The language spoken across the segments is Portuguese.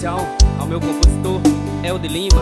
especial ao meu compositor Elder Lima.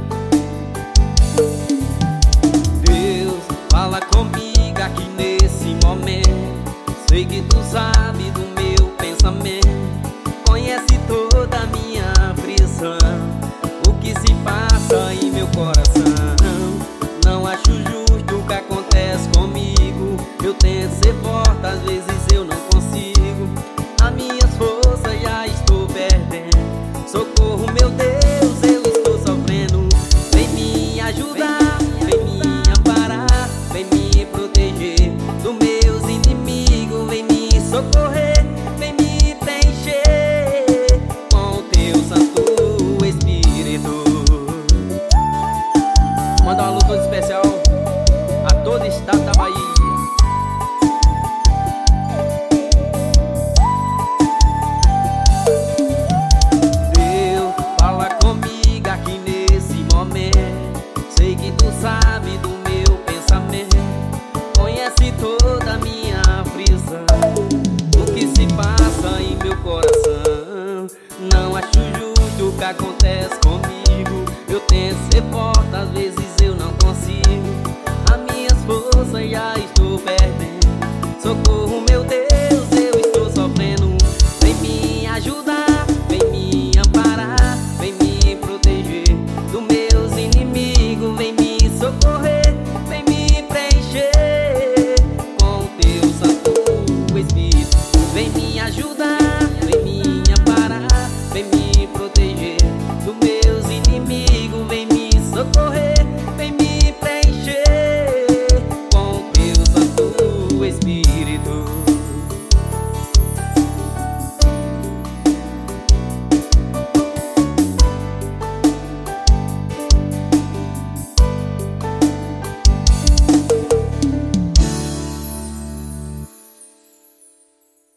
Deus, fala comigo aqui nesse momento. Sei que tu sabe do meu pensamento, conhece toda a minha aflição, o que se passa em meu coração. Não acho justo o que acontece comigo. Eu tento ser forte, às vezes eu não consigo. As minhas forças já estou perdendo. Socorro, meu Deus, eu estou sofrendo. Vem me ajudar, vem me amparar, vem me proteger dos meus inimigos. Vem me socorrer, vem me preencher com o teu Santo Espírito. Manda um alô todo especial a todo o estado da Bahia. Deus, fala comigo aqui nesse momento. Sei que tu sabe do meu pensamento, conhece toda a minha aflição, o que se passa em meu coração. Não acho justo o que acontece